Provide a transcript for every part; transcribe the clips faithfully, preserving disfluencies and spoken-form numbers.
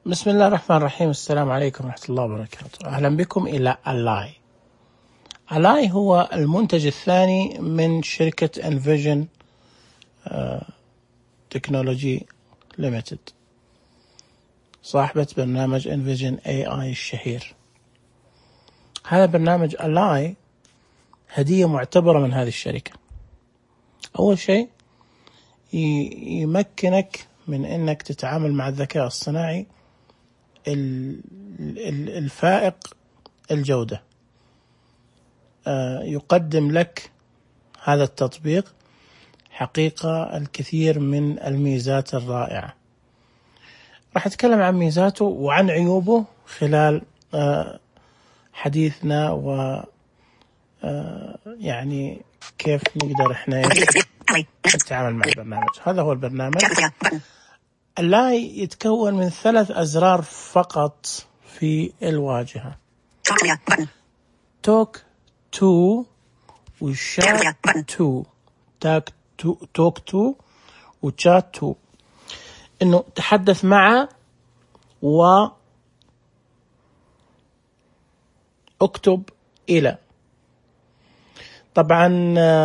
بسم الله الرحمن الرحيم. السلام عليكم ورحمة الله وبركاته. أهلا بكم إلى ألاي. ألاي هو المنتج الثاني من شركة انفيجن تكنولوجي ليميتد، صاحبة برنامج انفيجن اي اي الشهير. هذا برنامج ألاي هدية معتبرة من هذه الشركة. أول شيء يمكنك من أنك تتعامل مع الذكاء الصناعي الفائق الجودة. يقدم لك هذا التطبيق حقيقة الكثير من الميزات الرائعة. راح أتكلم عن ميزاته وعن عيوبه خلال حديثنا، و يعني كيف نقدر احنا نتعامل مع البرنامج. هذا هو البرنامج. ألاي يتكون من ثلاث أزرار فقط في الواجهة: توك تو وشات تو تاك تو توك تو وشات تو، إنه تحدث مع و اكتب إلى. طبعا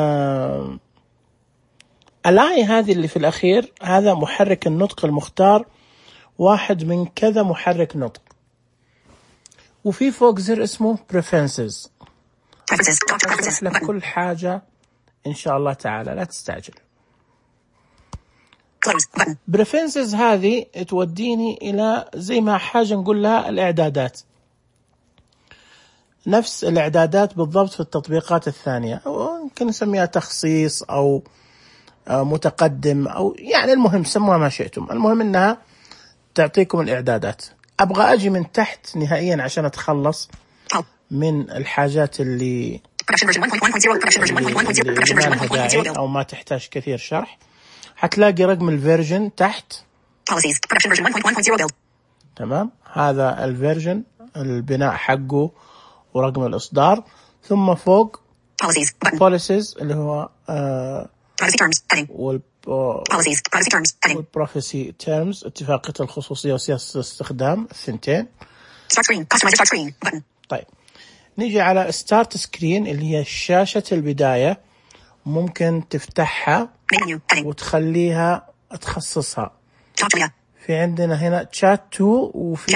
ألاي هذه اللي في الأخير هذا محرك النطق المختار، واحد من كذا محرك نطق. وفي فوق زر اسمه Preferences. أشرح لك كل حاجة إن شاء الله تعالى، لا تستعجل. Preferences هذه توديني إلى زي ما حاجة نقول لها الإعدادات، نفس الإعدادات بالضبط في التطبيقات الثانية، أو يمكن نسميها تخصيص أو متقدم، أو يعني المهم سموها ما شئتم. المهم إنها تعطيكم الإعدادات. أبغى أجي من تحت نهائيا عشان أتخلص من الحاجات اللي, اللي ما لها داعي أو ما تحتاج كثير شرح. حتلاقي رقم الفيرجن تحت. تمام، هذا الفيرجن البناء حقه ورقم الإصدار. ثم فوق policies اللي هو آه والبروفيسي تيرمز، اتفاقية الخصوصية وسياسة الاستخدام، الثنتين. طيب نيجي على ستارت سكرين اللي هي شاشة البداية. ممكن تفتحها وتخليها تخصصها. في عندنا هنا تشات تو، وفي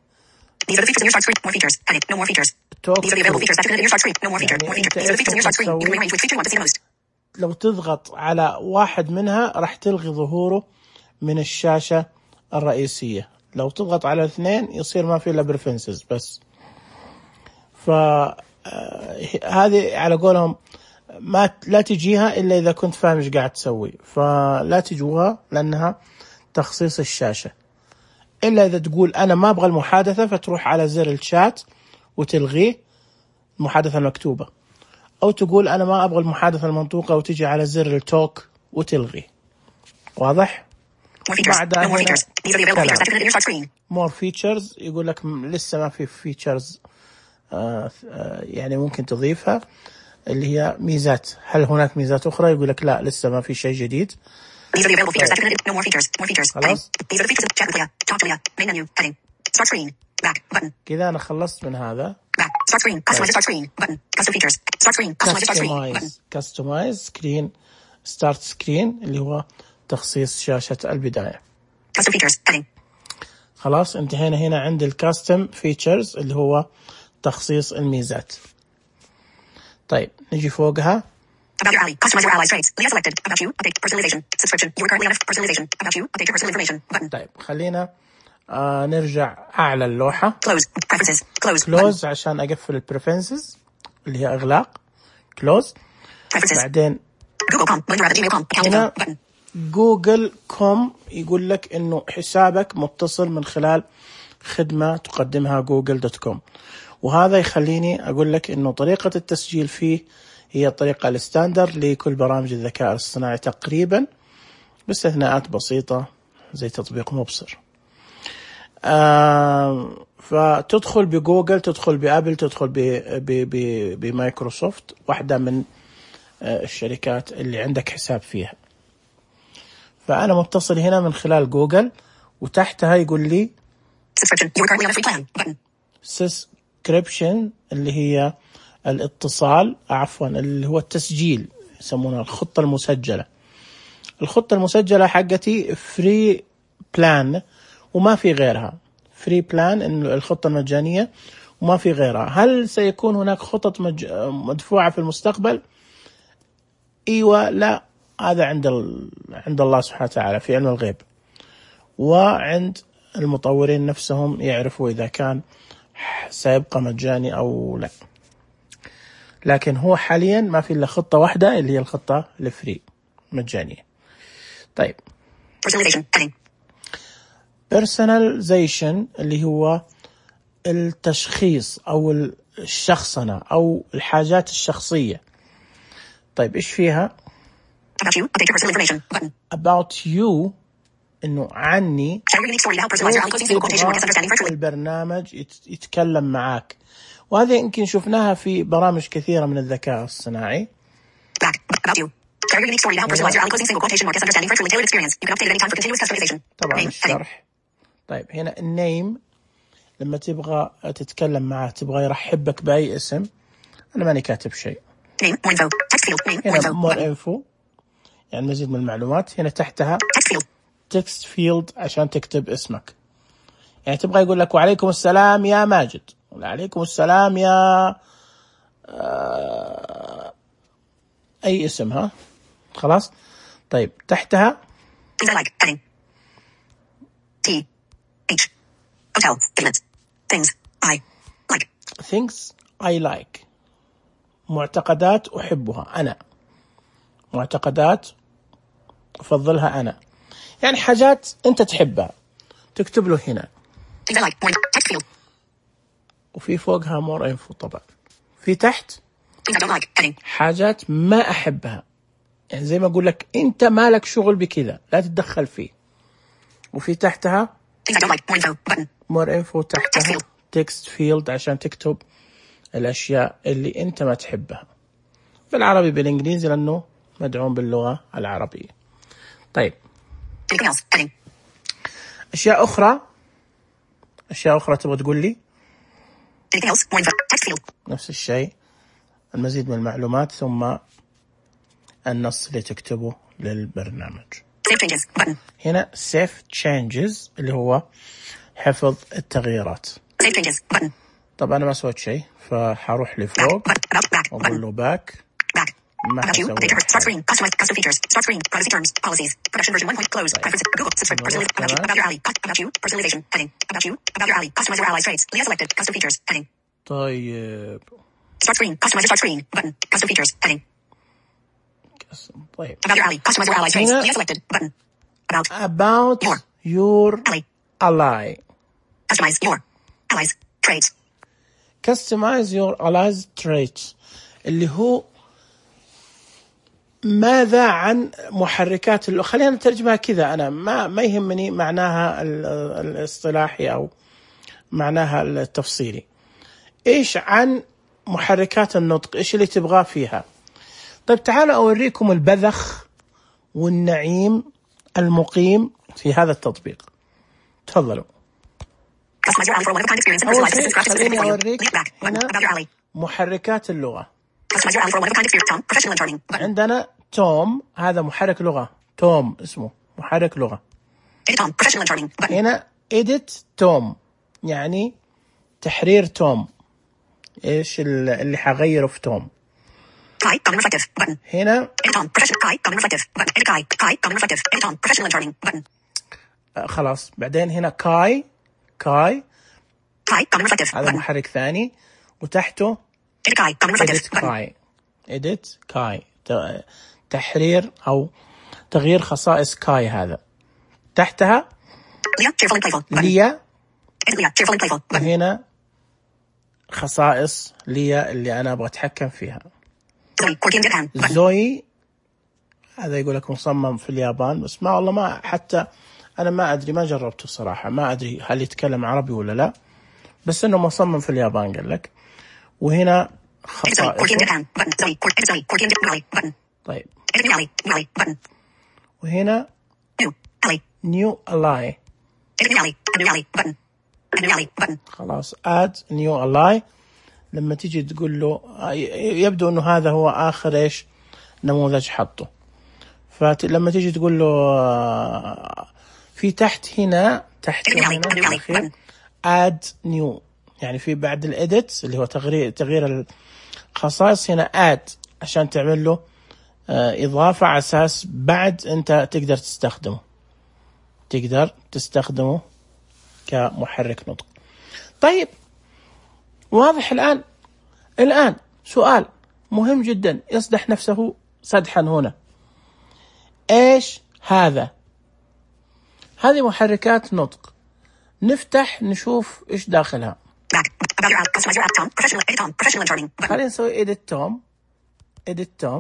لو تضغط على واحد منها راح تلغي ظهوره من الشاشة الرئيسية. لو تضغط على اثنين يصير ما في إلا بريفرنسز بس. فهذه على قولهم ما لا تجيها إلا إذا كنت فاهم إيش قاعد تسوي، فلا تجوها لأنها تخصيص الشاشة. إلا إذا تقول أنا ما أبغى المحادثة فتروح على زر الشات وتلغيه المحادثة المكتوبة، أو تقول أنا ما أبغى المحادثة المنطوقة وتجي على زر التوك وتلغي. واضح؟ بعدها هنا more features يقول لك لسه ما في features آه آه يعني ممكن تضيفها، اللي هي ميزات. هل هناك ميزات أخرى؟ يقول لك لا، لسه ما في شيء جديد. خلاص كذا أنا خلصت من هذا. customize screen start screen اللي هو تخصيص شاشة البداية. خلاص انتهينا هنا عند الكاستم فيتشرز اللي هو تخصيص الميزات. طيب نجي فوقها. About your ally. Customize your ally's traits. Leah selected. About you. Update personalization. Subscription. You are currently on personalization. About you. Update your personal information. Button. طيب خلينا آه نرجع أعلى اللوحة. Close. Preferences. Close. Close عشان أقفل البريفرنسز اللي هي إغلاق. Close. Preferences. بعدين Google.com. When you're at Gmail.com. Account info. Button. جوجل كوم يقول لك إنه حسابك متصل من خلال خدمة تقدمها جوجل دوت كوم، وهذا يخليني أقول لك إنه طريقة التسجيل فيه هي الطريقة الستاندر لكل برامج الذكاء الصناعي تقريبا، باستثناءات بسيطة زي تطبيق مبصر. آه فتدخل بجوجل، تدخل بأبل، تدخل بمايكروسوفت، واحدة من آه الشركات اللي عندك حساب فيها. فأنا متصل هنا من خلال جوجل، وتحتها يقول لي Subscription. You are currently on a free plan. Button. subscription اللي هي الاتصال، عفوا اللي هو التسجيل، يسمونها الخطة المسجلة. الخطة المسجلة حقتي فري بلان وما في غيرها. فري بلان إنه الخطة المجانية وما في غيرها. هل سيكون هناك خطط مج... مدفوعة في المستقبل؟ ايوه لا، هذا عند ال... عند الله سبحانه وتعالى في علم الغيب، وعند المطورين نفسهم يعرفوا اذا كان سيبقى مجاني او لا. لكن هو حاليا ما في الا خطة واحدة اللي هي الخطة الفري مجانية. طيب Personalization. personalization اللي هو التشخيص او الشخصنة او الحاجات الشخصية. طيب ايش فيها؟ About you. Update your personal information. Button. about you انه عني. Share your unique story to help personalize your Ali closing single quotation or gets understanding virtually. البرنامج يت- يتكلم معاك، وهذه يمكن شفناها في برامج كثيرة من الذكاء الصناعي. Back. About you. Share your unique story to help personalize your Ali closing single quotation or gets understanding virtually tailored experience. You can update it anytime for continuous customization. طبعا Name. Heading. الشرح. طيب هنا النيم لما تبغى تتكلم معاه، تبغى يرحبك بأي اسم. أنا ماني كاتب شيء. Name. More info. Text field. Name. More هنا info. more Button. info يعني مزيد من المعلومات. هنا تحتها Text field. text field عشان تكتب اسمك. يعني تبغى يقول لك وعليكم السلام يا ماجد، وعليكم السلام يا آه أي اسم. ها خلاص. طيب تحتها Things I like. Heading. T. H. Hotel. Internet. Things I like. things I like معتقدات أحبها أنا، معتقدات أفضلها أنا، يعني حاجات أنت تحبها تكتب له هنا. Things I like. More info. Text field. وفي فوقها more info. طبعا في تحت Things I don't like. Heading. حاجات ما أحبها، يعني زي ما أقول لك أنت مالك شغل بكذا لا تتدخل فيه. وفي تحتها Things I don't like. More info. Button. more info. تحتها text field عشان تكتب الأشياء اللي أنت ما تحبها بالعربي بالإنجليزي لأنه مدعوم باللغة العربية. طيب Anything else. Heading. أشياء أخرى، أشياء أخرى تبغى تقول لي؟ Anything else. More info. Text field. نفس الشيء، المزيد من المعلومات ثم النص اللي تكتبه للبرنامج. Save changes. Button. هنا save changes اللي هو حفظ التغييرات. Save changes. Button. طب أنا ما سويت شيء فحروح لفوق Back. Button. About. Back. وأقول Button. له back. Back. ما About you. حسوي Update your start حاجة. screen. Customized custom features. Start screen. Privacy terms. Policies. Production version one. Close. Preferences. Google. Subscribe. Personalize. About you. About your Ali. About you. Personalization. Heading. About you. About your Ali. Customize your allies traits. Leah selected. Custom features. Heading. طيب Start screen. Customize your start screen. Button. Custom features. Heading. طيب About your Ali. Customize your allies traits. هنا- Leah selected. Button. About. about Your. your Ally. ally. Customize your allies traits. customize your allies traits اللي هو ماذا عن محركات اللغة. خلينا نترجمها كذا، أنا ما ما يهمني معناها ال- الاصطلاحي أو معناها التفصيلي. إيش عن محركات النطق، إيش اللي تبغاه فيها. طيب تعالوا أوريكم البذخ والنعيم المقيم في هذا التطبيق. تفضلوا. Customize your Ali for a one-of-a-kind experience and أول personalize شيء assistance graphics specific خليني for you. أوريك Link back. Button. هنا About your Ali. محركات اللغة. Customize your Ali for a one-of-a-kind experience. Tom. Professional and charming. Button. عندنا توم، هذا محرك لغة. توم اسمه محرك لغة. Edit Tom. Professional and charming. Button. هنا edit توم يعني تحرير توم. ايش ال- اللي حغيره في توم. Kai. Calm and reflective. Button. هنا Edit Tom. Professional. Kai. Calm and reflective. Button. Edit Kai. Kai. Calm and reflective. Edit Tom. Professional and charming. Button. آه خلاص. بعدين هنا كاي كاي Kai. Calm and reflective. هذا Button. محرك ثاني، وتحته Edit Kai. Calm and reflective. edit Button. كاي. edit كاي ت- تحرير أو تغيير خصائص كاي. هذا تحتها Leah. Cheerful and playful. Button. ليا، Edit Leah. Cheerful and playful. Button. وهنا خصائص ليا اللي أنا أبغى أتحكم فيها. Zoe. Quirky and deadpan. Button. زوي هذا يقول لك مصمم في اليابان، بس ما والله ما حتى أنا ما أدري، ما جربته صراحة، ما أدري هل يتكلم عربي ولا لا، بس إنه مصمم في اليابان قال لك. وهنا Edit Zoe. Quirky and خصائصه. deadpan. Button. Zoe. Quirk. Edit Zoe. Quirky and deadpan. Button. طيب Edit new Ali. New Ali. Button. وهنا New Ali. new ally. Edit new Ali. New Ali. Button. A new ally. Button. خلاص add new ally. لما تيجي تقول له يبدو انه هذا هو اخر ايش نموذج حطه. فلما تيجي تقول له في تحت هنا تحت هنا الأخير add new، يعني في بعد الإيديت اللي هو تغيير تغيير الخصائص هنا add عشان تعمل له إضافة على أساس بعد أنت تقدر تستخدمه تقدر تستخدمه كمحرك نطق. طيب واضح الآن. الآن سؤال مهم جدا يصدح نفسه سدحا هنا. إيش هذا؟ هذه محركات نطق. نفتح نشوف إيش داخلها. خلينا نسوي edit Tom. edit Tom.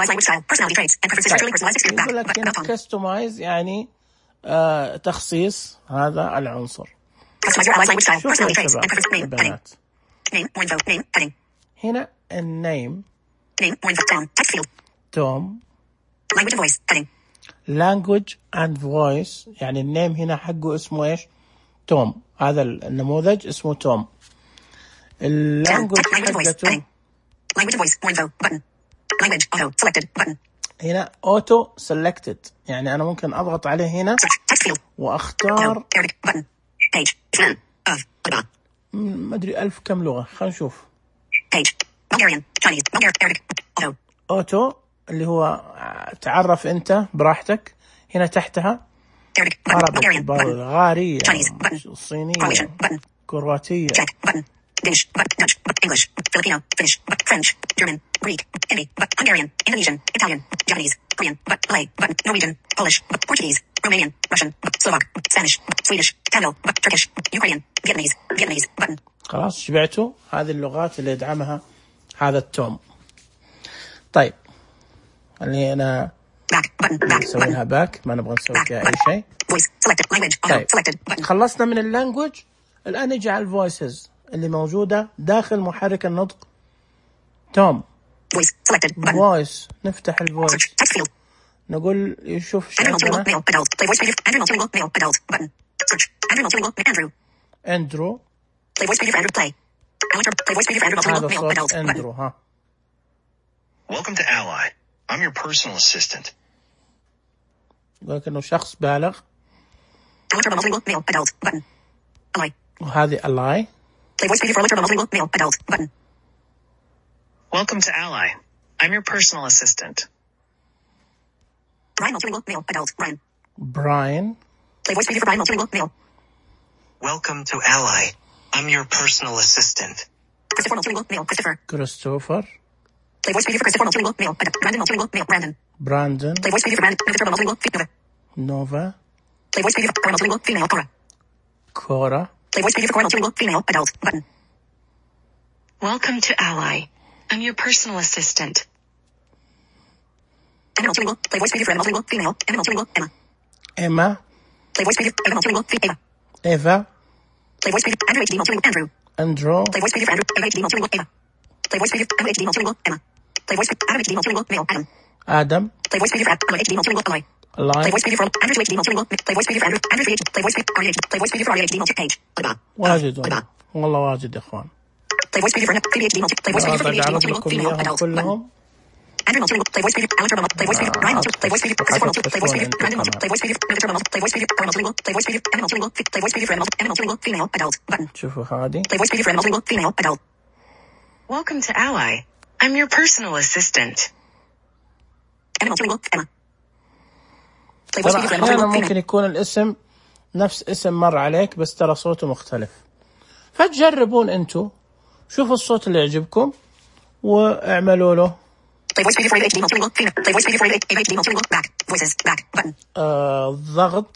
يقول لك هنا customize يعني آه تخصيص هذا العنصر. شوفوا يا شباب البنات. هنا النيم Tom. Language and voice. Heading. language and voice يعني النيم هنا حقه اسمه ايش؟ توم. هذا النموذج اسمه توم. اللانجوج حقته language and voice. More info. Button. Language. Auto. Selected. Button. هنا auto selected يعني أنا ممكن أضغط عليه هنا Text field. وأختار Arabic. Button. Page. Of. ما أدري ألف كم لغة. خلينا نشوف. Page. Bulgarian. Chinese. Bulgarian. Arabic. Auto. auto اللي هو تعرف أنت براحتك. هنا تحتها عربي، بلغارية، الصينية، كرواتية، Danish, Dutch, English, Filipino, Finnish, French, German, Greek, Hindi, Hungarian, Indonesian, Italian, Japanese, Korean, Malay, Norwegian, Polish, Portuguese, Romanian, Russian, Slovak, Spanish, Swedish, Tamil, Turkish, Ukrainian, Vietnamese, Vietnamese, button. خلاص شبعتوا هذه اللغات اللي يدعمها هذا التوم. طيب اللي أنا نسوي لها باك، ما نبغى نسوي فيها أي شيء. طيب خلصنا من اللانجوج. الآن نجي على الفويسز اللي موجودة داخل محرك النطق توم. فويس. نفتح الفويس نقول يشوف شو عندنا. أندرو. هذا صوت أندرو. ها. Welcome to Ally. I'm your personal assistant. يقول لك إنه شخص بالغ. وهذه Ally. Welcome to Ally. I'm your personal assistant. Brian, multilingual, male, adult, Brian. Brian. Play voice preview for Brian, multilingual, male. Welcome to Ally. I'm your personal assistant. Christopher, multilingual, male, Christopher. Christopher. Play voice preview for Christopher, multilingual, male, adult, Brandon, multilingual, male, Brandon. Brandon. Play voice preview for Brandon, Christopher, multilingual, Nova. Nova. Play voice preview for Cora, multilingual, female, Cora. Cora. Play voice preview for Cora, multilingual, female, adult, button. Welcome to Ally. I'm your personal assistant. Emma, multilingual. Play voice preview for Emma, multilingual, female. Emma, multilingual, Emma. Emma. Play voice preview for Emma, multilingual, Eva. Eva. Play voice preview for Andrew H D, multilingual, Andrew. Andrew. Play voice preview for Andrew H D, multilingual, Eva. Play voice preview for Emma H D, multilingual, Emma. Play voice preview for Adam H D, multilingual, male, Adam. Adam. Play voice preview for Adam H D, multilingual, Aloy. Aloy. Play voice preview for Andrew H D, multilingual. Play voice preview for Andrew Andrew H D. Play voice preview for Arya. Play voice preview for Arya H D, multi page. واجد والله واجد يا اخوان. Play voice preview for Phoebe H D, multi. Play voice preview for Phoebe H D, multilingual, female, adult. Andrew multilingual. Play voice preview for Alan Turbo, play voice preview for Ryan multilingual. Play voice preview for Christopher multilingual. Play voice preview for Brandon multilingual. Play voice preview for Turbo multilingual. Play voice preview for Cora multilingual. Play voice preview for Emma multilingual. Play voice preview for Emma Emma multilingual, female, adult. Button. شوفوا هذه. Play voice preview for Emma multilingual, female, adult. Welcome to Ally. I'm your personal assistant. Emma multilingual, Emma. ترى أحيانا ممكن يكون الاسم نفس اسم مر عليك بس ترى صوته مختلف. فتجربون انتو شوفوا الصوت اللي يعجبكم واعملوا له ضغط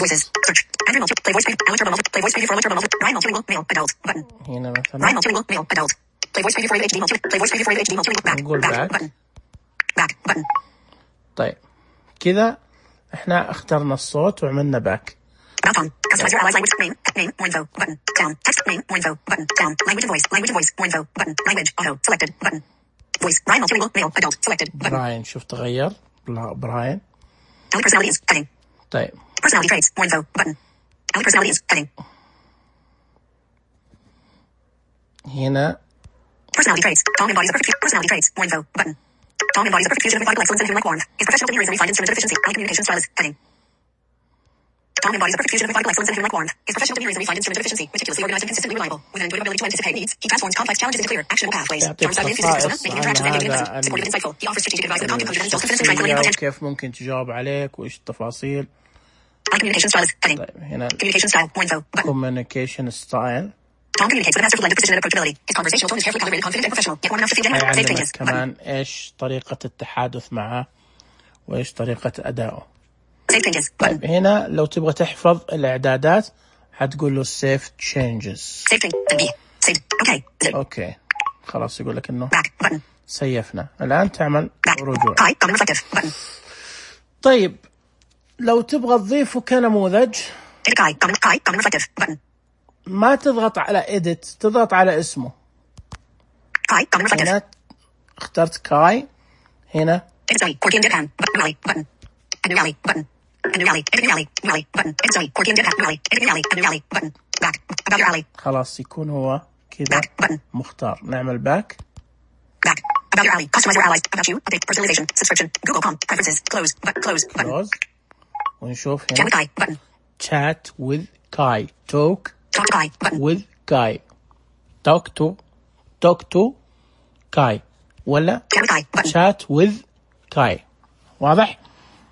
هنا مثلا نقول باك. طيب كذا احنا اخترنا الصوت وعملنا باك. Down. Customize your allies language name. Name. More info. Button. Down. Text name. More info. Button. Down. Language and voice. Language and voice. More info. Button. Language. Auto. Selected. Button. Voice. Brian multilingual. Male. Adult. Selected. Button. براين شوف تغير. براين. Ally personalities. Heading. طيب. Personality traits. More info. Button. Ally personalities. Heading. هنا Personality traits. Tom embodies a perfect personality traits. More info. Button. Tom embodies a perfect fusion of methodical excellence and human-like warmth. Is professional to heroism refined instrument efficiency. High communication style is heading. Tom embodies a perfect fusion of methodical excellence and human-like warmth. Is professional to heroism refined instrument efficiency. Meticulously organized and consistently reliable. With an intuitive ability to anticipate needs, he transforms complex challenges into clear, actionable pathways. يعطيك Charm style and enthusiasm, خصائص making عن interactions engaging and هذا pleasant, supportive and insightful. He offers strategic advice with a calm composure and self-confidence and tranquility and الشخصية potential. وكيف ممكن تجاوب عليك وإيش التفاصيل. High communication style is heading. طيب هنا Communication style. More info. Button. communication style. Tom communicates with a masterful blend of precision and approachability. His conversational tone is carefully calibrated, confident and professional, yet warm enough to feed genuine. Save هيعلمك changes. كمان إيش طريقة التحدث معه وإيش طريقة أدائه. Save changes. طيب هنا لو تبغى تحفظ الإعدادات حتقول له save changes. Save change. Then B. Saved. Okay. Zip. أوكي خلاص يقول لك إنه Back. Button. سيفنا. الآن تعمل Back. رجوع. High. Common reflective. Button. طيب لو تبغى تضيفه كنموذج Edit Kai. Common. Kai. Common reflective. Button. ما تضغط على edit، تضغط على اسمه. Kai. Common reflective. هنا اخترت كاي. هنا Edit Zoe. Corky and Deadpan. Button. New alley. Button. Add new alley. Button. Add new alley. Edit new alley. New alley. Button. Edit Zoe. Corky and Deadpan. New alley. Edit new alley. Add new alley. Button. Back. About your alley. خلاص يكون هو كذا Back. Button. مختار. نعمل باك. Back. About your alley. Customize your allies. About you. Update. Personalization. Subscription. Google Com. Preferences. Close. But close. Button. close ونشوف Chat هنا with Kai. Button. chat with Kai. talk Talk to Kai. Button. with Kai. talk to talk to Kai ولا Chat with Kai. Button. chat with Kai. واضح؟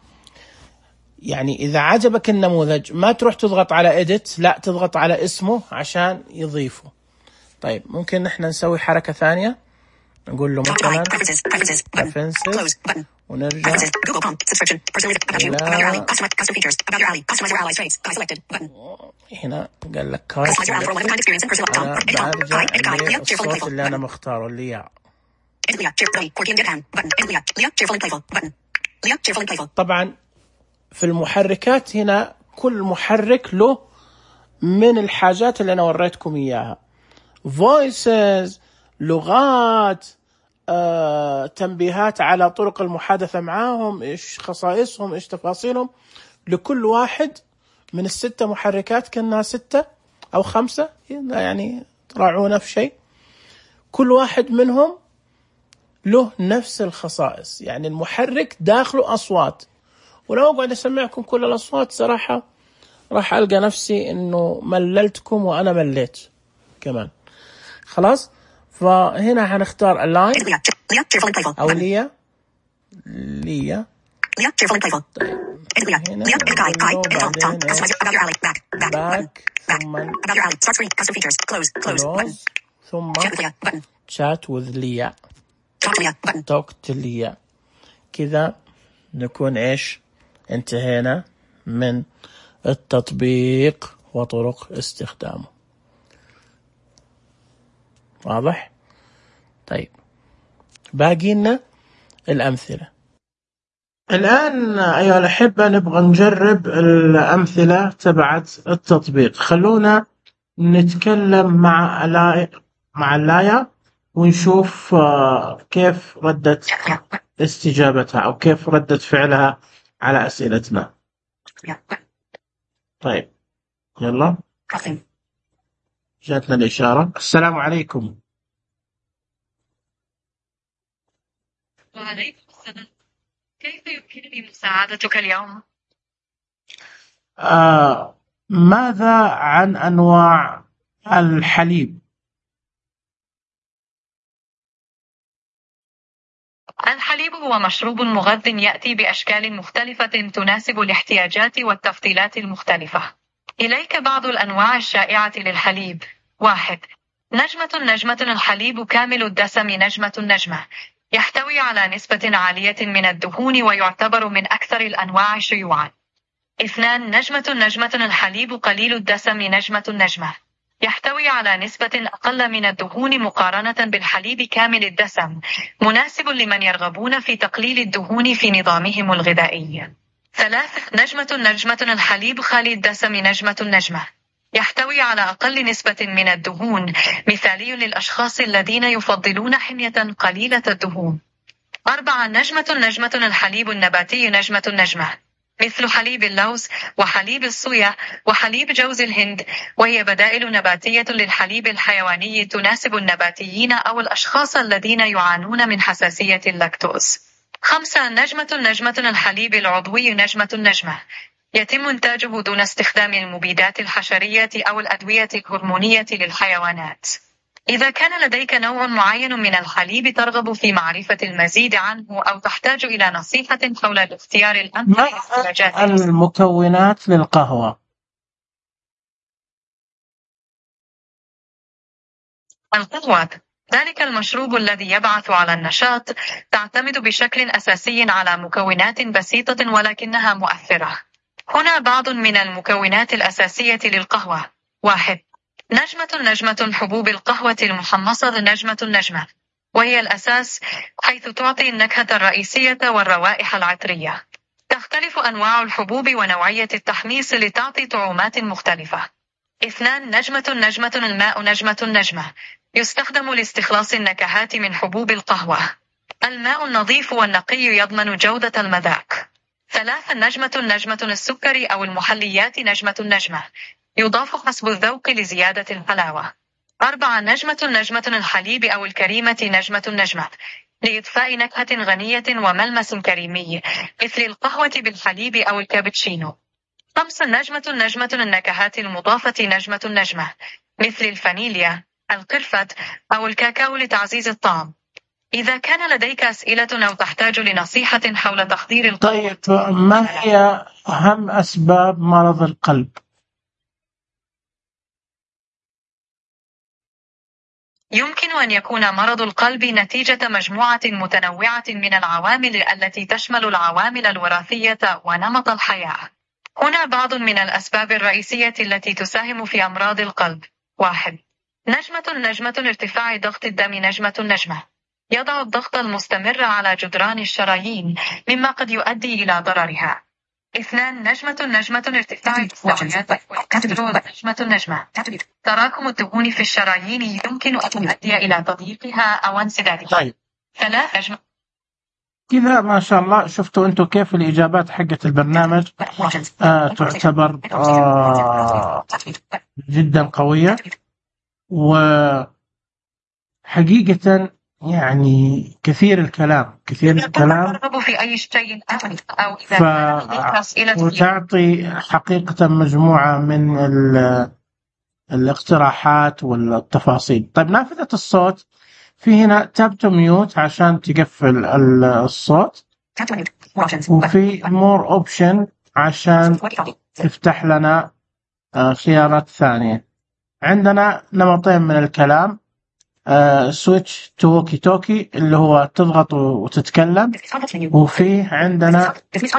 يعني إذا عجبك النموذج ما تروح تضغط على edit، لا تضغط على اسمه عشان يضيفه. طيب ممكن نحن نسوي حركة ثانية، نقول له Talk to Kai. مثلا Preferences. Preferences. Button. preferences Close. Button. ونرجع Preferences. Google Com. Subscription. Personalization. About you. لا. About your alley. Customize custom features. About your alley. Customize your allies traits. Kai selected. Button. هنا قال لك كاي. Customize your alley for a one-of-a-kind experience and personal. Tom. أنا Edit Tom. برجع Kai. Edit Kai. Leah. Cheerful and للصوت playful. اللي أنا Button. مختاره اللي هي. Edit Leah. Cheer. Zoe. Corky and Deadpan. Button. Edit Leah. Leah. Cheerful and playful. Button. Leah. Cheerful and playful. طبعا في المحركات هنا كل محرك له من الحاجات اللي أنا وريتكم إياها. voices، لغات، آه، تنبيهات على طرق المحادثة معاهم، إيش خصائصهم، إيش تفاصيلهم. لكل واحد من الستة محركات كنا ستة أو خمسة يعني راعونا في شيء، كل واحد منهم له نفس الخصائص. يعني المحرك داخله أصوات، ولو أقعد أسمعكم كل الأصوات صراحة راح ألقى نفسي إنه مللتكم وأنا مليت كمان. خلاص فهنا هنختار align Edit Leah. Cheer- Leah. Cheerful and playful. أو Button. ليا ليا Leah. Cheerful and playful. Edit Leah. هنا Leah. Edit Kai. Kai. نقول Edit Tom. Tom. بعدين Customize your- about your alley. Back. Back. Button. back Back. ثم About your alley. Start screen. Custom features. Close. Close. Button. close ثم Chat with Leah. Button. chat with ليا Talk to Leah. Button. talk to ليا. كذا نكون إيش انتهينا من التطبيق وطرق استخدامه. واضح؟ طيب باقي لنا الأمثلة. الآن أيها الأحبة نبغى نجرب الأمثلة تبعت التطبيق. خلونا نتكلم مع ألاي مع اللايا ونشوف آه، كيف ردت استجابتها أو كيف ردت فعلها على أسئلتنا. Yeah. طيب يلا Processing. جاتنا الإشارة. السلام عليكم. وعليكم السلام. كيف يمكنني مساعدتك اليوم؟ آه ماذا عن أنواع الحليب؟ الحليب هو مشروب مغذٍ يأتي بأشكال مختلفة تناسب الاحتياجات والتفضيلات المختلفة. إليك بعض الأنواع الشائعة للحليب. واحد. نجمة نجمة الحليب كامل الدسم نجمة نجمة. يحتوي على نسبة عالية من الدهون ويعتبر من أكثر الأنواع شيوعاً. اثنان. نجمة نجمة الحليب قليل الدسم نجمة نجمة. يحتوي على نسبة أقل من الدهون مقارنة بالحليب كامل الدسم، مناسب لمن يرغبون في تقليل الدهون في نظامهم الغذائي. ثلاث. نجمة نجمة الحليب خالي الدسم نجمة نجمة. يحتوي على أقل نسبة من الدهون، مثالي للأشخاص الذين يفضلون حمية قليلة الدهون. أربعة. نجمة نجمة الحليب النباتي نجمة نجمة. مثل حليب اللوز وحليب الصويا وحليب جوز الهند، وهي بدائل نباتية للحليب الحيواني تناسب النباتيين أو الأشخاص الذين يعانون من حساسية اللاكتوز. خمسة. نجمة نجمة الحليب العضوي نجمة النجمة يتم إنتاجه دون استخدام المبيدات الحشرية أو الأدوية الهرمونية للحيوانات. إذا كان لديك نوع معين من الحليب ترغب في معرفة المزيد عنه أو تحتاج إلى نصيحة حول الاختيار الأمثل ما لاحتياجاتك. المكونات للقهوة؟ القهوة ذلك المشروب الذي يبعث على النشاط، تعتمد بشكل أساسي على مكونات بسيطة ولكنها مؤثرة. هنا بعض من المكونات الأساسية للقهوة. واحد. نجمة نجمة حبوب القهوة المحمصة نجمة النجمة، وهي الأساس حيث تعطي النكهة الرئيسية والروائح العطرية. تختلف أنواع الحبوب ونوعية التحميص لتعطي طعومات مختلفة. اثنان. نجمة نجمة الماء نجمة النجمة يستخدم لاستخلاص النكهات من حبوب القهوة. الماء النظيف والنقي يضمن جودة المذاق. ثلاثة. نجمة نجمة السكر أو المحليات نجمة النجمة يضاف حسب الذوق لزيادة الحلاوة. أربعة. نجمة نجمة الحليب أو الكريمة نجمة النجمة لإضفاء نكهة غنية وملمس كريمي مثل القهوة بالحليب أو الكابتشينو. خمسة. نجمة نجمة النكهات المضافة نجمة النجمة مثل الفانيليا، القرفة أو الكاكاو لتعزيز الطعم. إذا كان لديك أسئلة أو تحتاج لنصيحة حول تحضير القهوة. طيب، ما هي أهم أسباب مرض القلب؟ يمكن أن يكون مرض القلب نتيجة مجموعة متنوعة من العوامل التي تشمل العوامل الوراثية ونمط الحياة. هنا بعض من الأسباب الرئيسية التي تساهم في أمراض القلب. واحد. نجمة نجمة ارتفاع ضغط الدم نجمة النجمة يضع الضغط المستمر على جدران الشرايين مما قد يؤدي إلى ضررها. اثنان. نجمة نجمة ارتفاع مستويات الكوليسترول نجمة النجمة تراكم الدهون في الشرايين يمكن أن يؤدي إلى تضييقها أو انسدادها. طيب، ثلاث. نجمة كذا ما شاء الله. شفتوا أنتوا كيف الإجابات حقت البرنامج آه تعتبر آه جدا قوية، وحقيقة يعني كثير الكلام كثير الكلام ترغب في أي شيء أو إذا ف... كان لديك أسئلة. وتعطي حقيقة مجموعة من ال... الاقتراحات والتفاصيل. طيب، نافذة الصوت في هنا تاب تو ميوت عشان تقفل ال- الصوت، وفي مور اوبشن عشان تفتح لنا آه، خيارات ثانية. عندنا نمطين من الكلام، سويتش تو ووكي توكي اللي هو تضغط وتتكلم، وفي عندنا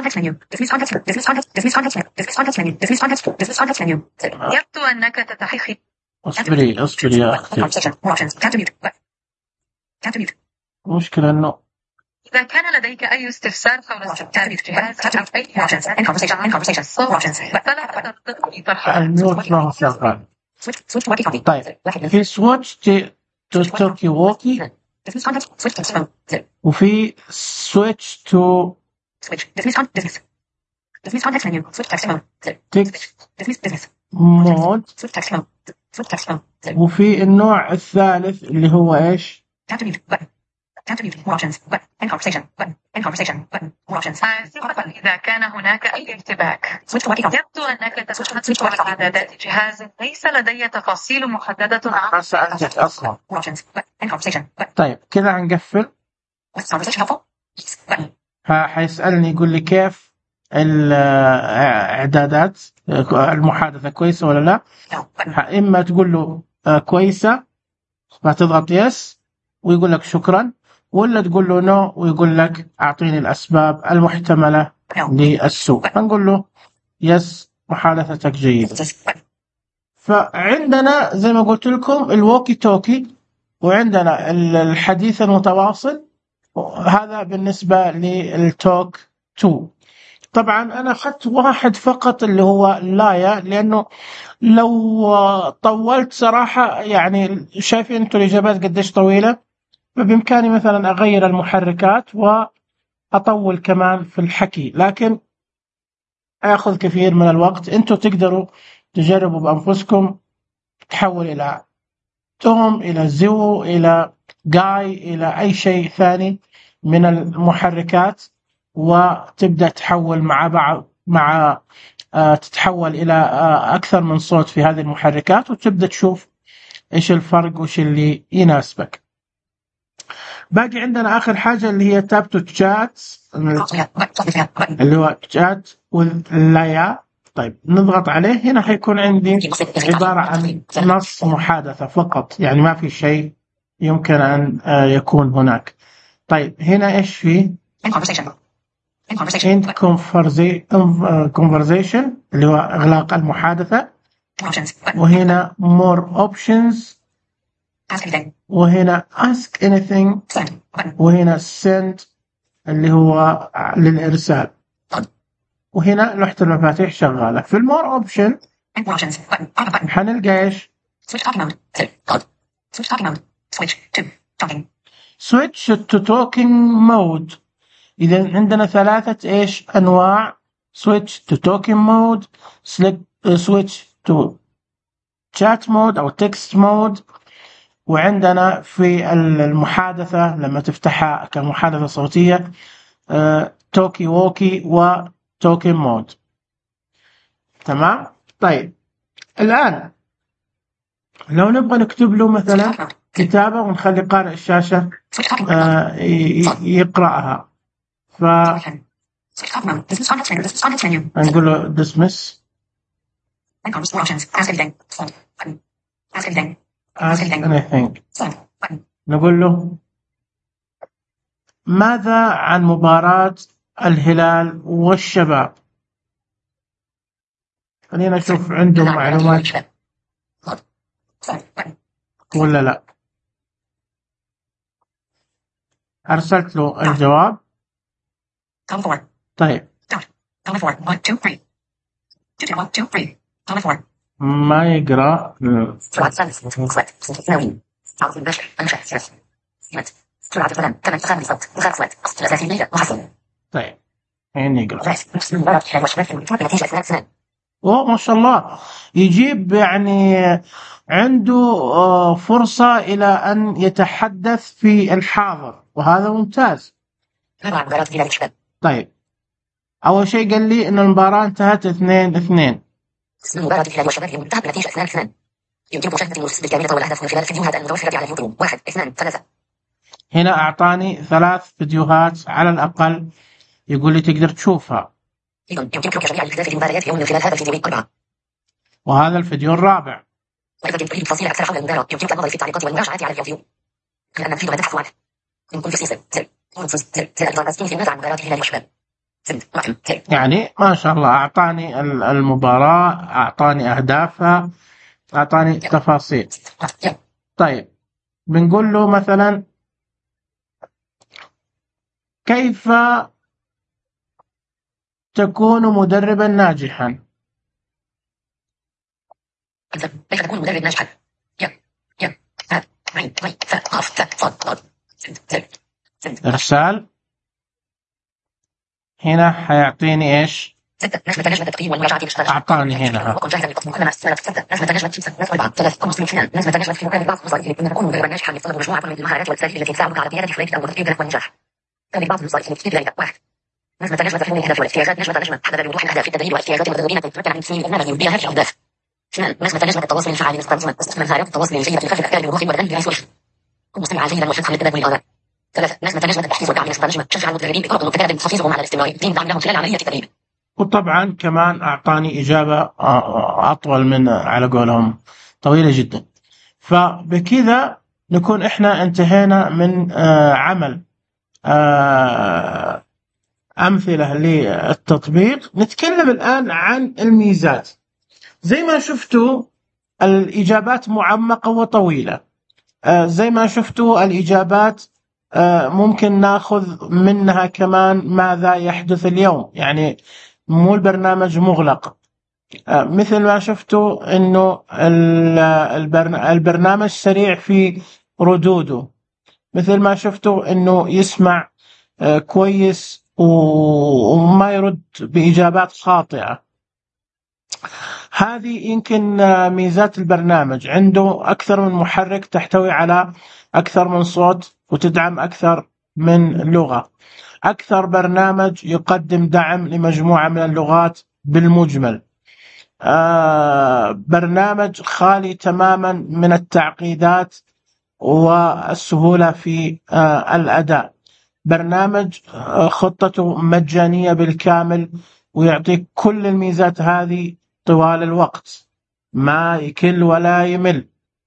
يبدو أنك تتحقق. اصبري اصبري يا اختي، المشكلة انه إذا كان لديك أي استفسار حول استخدام الجهاز أو أي حاجة صوت فلا تردد في طرح الميوت ما هو شغال. طيب، في سويتش تو توكي ووكي، وفي سويتش تو تكست مود، وفي النوع الثالث اللي هو ايش؟ آسفاً إذا كان هناك أي ارتباك. يبدو أنك تتحدث عن إعدادات جهاز ليس لدي تفاصيل محددة ما عنه. سألتك أصلا. طيب، كذا هنقفل. ها حيسألني يقول لي كيف الإعدادات، المحادثة كويسة ولا لا؟ إما تقول له كويسة فتضغط يس ويقول لك شكرا، ولا تقول له نو ويقول لك أعطيني الأسباب المحتملة للسوء. فنقول له يس محادثتك جيدة. فعندنا زي ما قلت لكم الووكي توكي، وعندنا الحديث المتواصل، هذا بالنسبة للتوك تو. طبعا أنا أخذت واحد فقط اللي هو لايا، لأنه لو طولت صراحة يعني شايفين أنتوا الإجابات قديش طويلة، فبإمكاني مثلا أغير المحركات وأطول كمان في الحكي، لكن ياخذ كثير من الوقت. انتم تقدروا تجربوا بانفسكم، تحول الى توم، الى زيو، الى جاي، الى اي شيء ثاني من المحركات، وتبدا تحول مع بعض مع آه تتحول الى آه اكثر من صوت في هذه المحركات، وتبدا تشوف ايش الفرق وايش اللي يناسبك. باقي عندنا اخر حاجه اللي هي تاب تو تشات، اللي هو تشات واللايا. طيب نضغط عليه. هنا حيكون عندي عباره عن نص محادثه فقط، يعني ما في شيء يمكن ان آه يكون هناك. طيب هنا ايش في؟ end conversation اللي هو اغلاق المحادثه، وهنا more options، وهنا ask anything، وهنا send اللي هو للإرسال، وهنا لوحة المفاتيح شغالة. في المور اوبشن حنلقى ايش؟ switch to talking mode. إذا عندنا ثلاثة ايش أنواع: switch to talking mode، switch to chat mode أو text mode، وعندنا في المحادثة لما تفتحها كمحادثة صوتية توكي ووكي وتوكي مود. تمام. طيب الآن لو نبغى نكتب له مثلا كتابة ونخلي قارئ الشاشة يقرأها، ف نقول له dismiss ask anything. نقول له ماذا عن مباراة الهلال والشباب؟ خلينا نشوف عنده معلومات ولا لا. أرسلت له الجواب. طيب ما يقرأ. طيب هين يقرأ. أوه ما شاء الله، يجيب يعني عنده فرصة إلى أن يتحدث في الحاضر، وهذا ممتاز. طيب أول شيء قال لي إن المباراة انتهت اثنين اثنين. مباراة الهلال والشباب انتهت بنتيجة اثنان اثنين. يمكنكم مشاهدة المباراة بالكامل والأهداف من خلال الفيديوهات المتوفرة على اليوتيوب. واحد اثنان ثلاثة. هنا أعطاني ثلاث فيديوهات على الأقل، يقول لي تقدر تشوفها. يمكنك جميع الاحداث في مباريات يوم من خلال هذا الفيديو أربعة. وهذا الفيديو الرابع. وإذا كنت تريد تفاصيل أكثر حول المباراة يمكنك النظر في التعليقات والمراجعة على اليوتيوب. لأن الفيديو يتحدث عنه. يمكن في سلسلة عن مباراة الهلال والشباب. يعني ما شاء الله أعطاني المباراة، أعطاني أهدافها، أعطاني تفاصيل. طيب بنقول له مثلا كيف تكون مدربا ناجحا؟ كيف تكون مدرب ناجحا؟ إرسال. هنا حيعطيني إيش؟ نجمة نجمة التقييم والمراجعة والاشتراك. أعطاني هنا. وكن جاهزا للتصميم. أنا ستة نجمة نجمة ستة نجمة أربعة ثلاث خمس اثنان نجمة نجمة في مكان بعض الوظائف. إن نكون مدربا ناجحا يتطلب مجموعة من المهارات والوسائل التي تساعدك على قيادة فريق أو تحقيق والنجاح. ذلك بعض الوظائف التي تجري. واحد نجمة نجمة فهم الأهداف والاحتياجات. نجمة نجمة حدد بوضوح الأهداف في التدريب واحتياجات المدربين تتمكن من تصميم البرنامج بها هذه الأهداف. اثنان نجمة نجمة التواصل الفعال. استخدام مهارات التواصل الجيدة لخلق الأفكار بوضوح وبدل بلا سوء. كن مستمعا جيدا وشدها للتدبر الآراء. ثلاثة نجمة نجمة التحفيز والدعم. نجمة تشجع المدربين بطرق متكررة تحفيزهم على الاستمرار. اثنين دعم لهم خلال عملية التدريب. وطبعا كمان أعطاني إجابة أطول من على قولهم طويلة جدا. فبكذا نكون إحنا انتهينا من عمل أمثلة للتطبيق. نتكلم الآن عن الميزات. زي ما شفتوا الإجابات معمقة وطويلة، زي ما شفتوا الإجابات ممكن ناخذ منها كمان ماذا يحدث اليوم، يعني مو البرنامج مغلق. مثل ما شفتوا انه البرنامج سريع في ردوده، مثل ما شفتوا انه يسمع كويس وما يرد بإجابات خاطئة. هذه يمكن ميزات البرنامج، عنده أكثر من محرك تحتوي على أكثر من صوت وتدعم أكثر من لغة. أكثر برنامج يقدم دعم لمجموعة من اللغات بالمجمل. آه برنامج خالي تماما من التعقيدات والسهولة في آه الأداء. برنامج آه خطته مجانية بالكامل ويعطيك كل الميزات هذه طوال الوقت، ما يكل ولا يمل.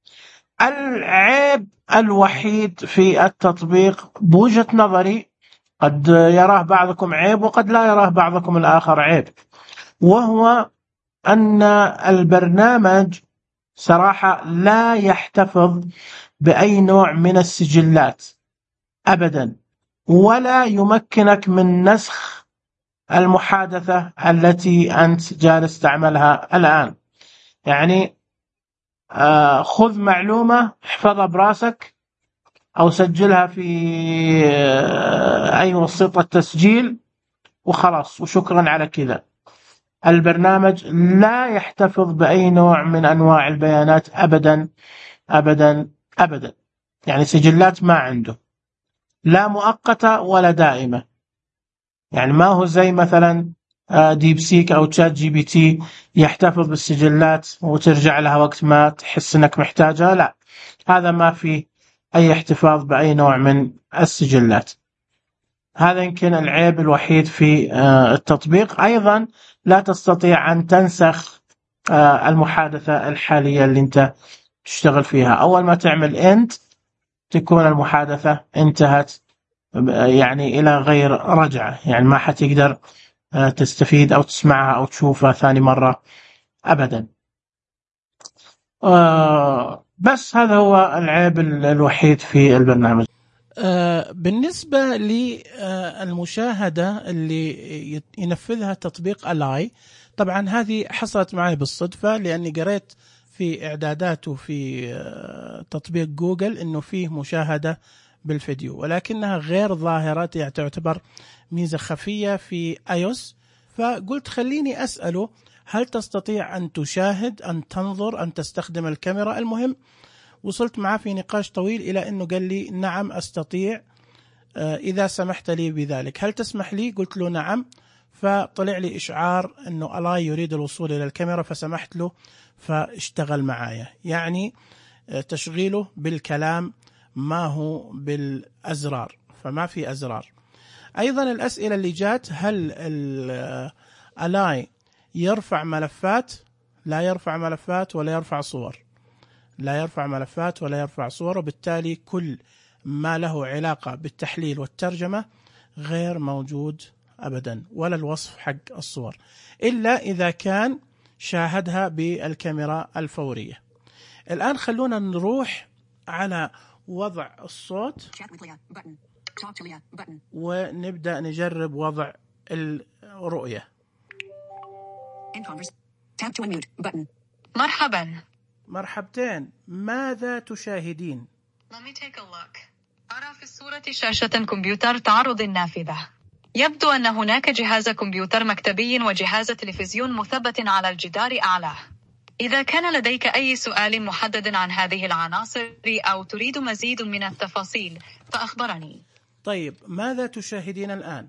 العيب الوحيد في التطبيق بوجهة نظري، قد يراه بعضكم عيب وقد لا يراه بعضكم الآخر عيب، وهو أن البرنامج صراحة لا يحتفظ بأي نوع من السجلات أبدا، ولا يمكنك من نسخ المحادثة التي أنت جالس تعملها الآن. يعني آه خذ معلومة احفظها براسك أو سجلها في آه أي وسيلة تسجيل وخلاص وشكرا على كذا. البرنامج لا يحتفظ بأي نوع من أنواع البيانات أبدا أبدا أبدا. يعني سجلات ما عنده، لا مؤقتة ولا دائمة. يعني ما هو زي مثلا ديب سيك أو تشات جي بي تي يحتفظ بالسجلات وترجع لها وقت ما تحس أنك محتاجها. لا، هذا ما فيه أي احتفاظ بأي نوع من السجلات. هذا يمكن العيب الوحيد في التطبيق. أيضا لا تستطيع أن تنسخ المحادثة الحالية اللي أنت تشتغل فيها. أول ما تعمل إند تكون المحادثة انتهت، يعني إلى غير رجعة، يعني ما حتقدر تستفيد أو تسمعها أو تشوفها ثاني مرة أبدا. بس هذا هو العيب الوحيد في البرنامج. بالنسبة للمشاهدة اللي ينفذها تطبيق ألاي، طبعا هذه حصلت معي بالصدفة لأني قريت في إعداداته في تطبيق جوجل إنه فيه مشاهدة بالفيديو، ولكنها غير ظاهرة، يعني تعتبر ميزة خفية في iOS. فقلت خليني أسأله هل تستطيع أن تشاهد، أن تنظر، أن تستخدم الكاميرا؟ المهم وصلت معه في نقاش طويل إلى أنه قال لي نعم أستطيع إذا سمحت لي بذلك. هل تسمح لي؟ قلت له نعم. فطلع لي إشعار أنه ألاي يريد الوصول إلى الكاميرا، فسمحت له فاشتغل معايا. يعني تشغيله بالكلام ما هو بالأزرار، فما في أزرار. أيضا الأسئلة اللي جات، هل ألاي يرفع ملفات؟ لا يرفع ملفات ولا يرفع صور، لا يرفع ملفات ولا يرفع صور، وبالتالي كل ما له علاقة بالتحليل والترجمة غير موجود أبدا، ولا الوصف حق الصور، إلا إذا كان شاهدها بالكاميرا الفورية. الآن خلونا نروح على وضع الصوت ونبدأ نجرب وضع الرؤية. مرحبا. مرحبتين، ماذا تشاهدين؟ Let me take a look. أرى في الصورة شاشة كمبيوتر تعرض النافذة. يبدو أن هناك جهاز كمبيوتر مكتبي وجهاز تلفزيون مثبت على الجدار أعلاه. إذا كان لديك أي سؤال محدد عن هذه العناصر أو تريد مزيد من التفاصيل فأخبرني. طيب، ماذا تشاهدين الآن؟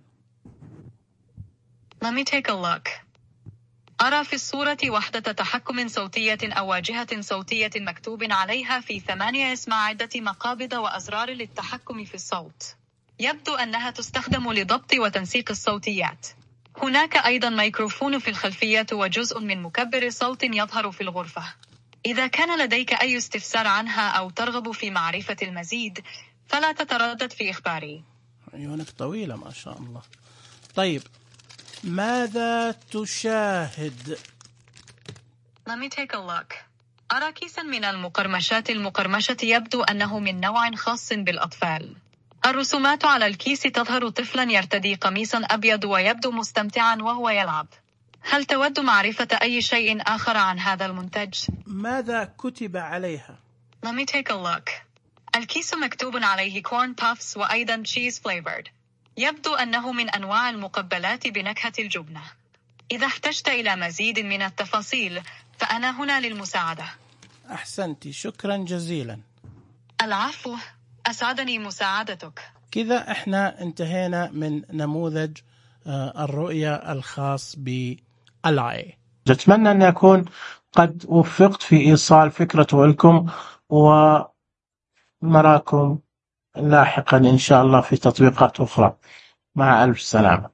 Let me take a look. أرى في الصورة وحدة تحكم صوتية أو واجهة صوتية مكتوب عليها في ثمانية اسم عدة مقابض وأزرار للتحكم في الصوت. يبدو أنها تستخدم لضبط وتنسيق الصوتيات. هناك أيضا ميكروفون في الخلفية وجزء من مكبر صوت يظهر في الغرفة. إذا كان لديك أي استفسار عنها أو ترغب في معرفة المزيد فلا تتردد في إخباري. عيونك طويلة ما شاء الله. طيب، ماذا تشاهد؟ Let me take a look. أرى كيسا من المقرمشات المقرمشة، يبدو أنه من نوع خاص بالأطفال. الرسومات على الكيس تظهر طفلا يرتدي قميصا أبيض ويبدو مستمتعا وهو يلعب. هل تود معرفة أي شيء آخر عن هذا المنتج؟ ماذا كتب عليها؟ Let me take a look. الكيس مكتوب عليه corn puffs وأيضا cheese flavored. يبدو أنه من أنواع المقبلات بنكهة الجبنة. إذا احتجت إلى مزيد من التفاصيل فأنا هنا للمساعدة. أحسنتي، شكرا جزيلا. العفو، أسعدني مساعدتك. كذا احنا انتهينا من نموذج الرؤية الخاص بألاي. أتمنى أن أكون قد وفقت في إيصال فكرته لكم، ونراكم لاحقا إن شاء الله في تطبيقات أخرى. مع ألف سلامة.